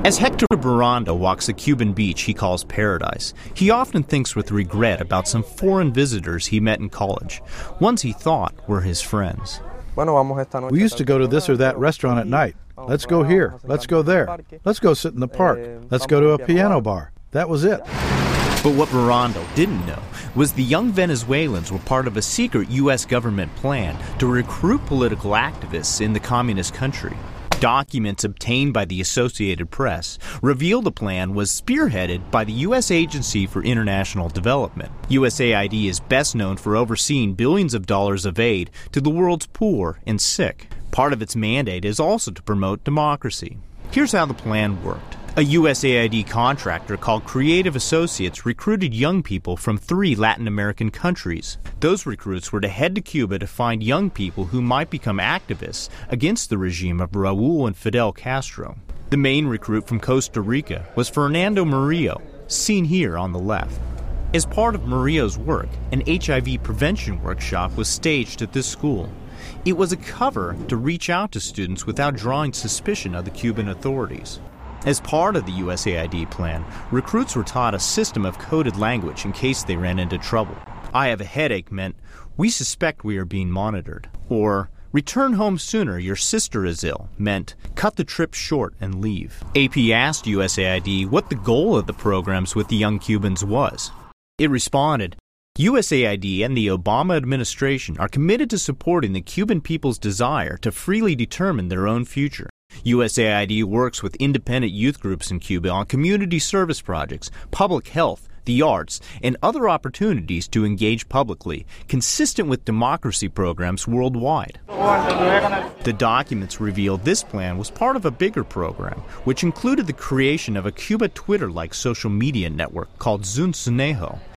As Hector Baranda walks the Cuban beach he calls paradise, he often thinks with regret about some foreign visitors he met in college, ones he thought were his friends. We used to go to this or that restaurant at night. Let's go here. Let's go there. Let's go sit in the park. Let's go to a piano bar. That was it. But what Baranda didn't know was the young Venezuelans were part of a secret U.S. government plan to recruit political activists in the communist country. Documents obtained by the Associated Press reveal the plan was spearheaded by the U.S. Agency for International Development. USAID is best known for overseeing billions of dollars of aid to the world's poor and sick. Part of its mandate is also to promote democracy. Here's how the plan worked. A USAID contractor called Creative Associates recruited young people from 3 Latin American countries. Those recruits were to head to Cuba to find young people who might become activists against the regime of Raul and Fidel Castro. The main recruit from Costa Rica was Fernando Murillo, seen here on the left. As part of Murillo's work, an HIV prevention workshop was staged at this school. It was a cover to reach out to students without drawing suspicion of the Cuban authorities. As part of the USAID plan, recruits were taught a system of coded language in case they ran into trouble. "I have a headache" meant, "We suspect we are being monitored." Or, "Return home sooner, your sister is ill" meant, "Cut the trip short and leave." AP asked USAID what the goal of the programs with the young Cubans was. It responded, USAID and the Obama administration are committed to supporting the Cuban people's desire to freely determine their own future. USAID works with independent youth groups in Cuba on community service projects, public health, the arts, and other opportunities to engage publicly, consistent with democracy programs worldwide. The documents reveal this plan was part of a bigger program, which included the creation of a Cuba Twitter-like social media network called Zunzunejo.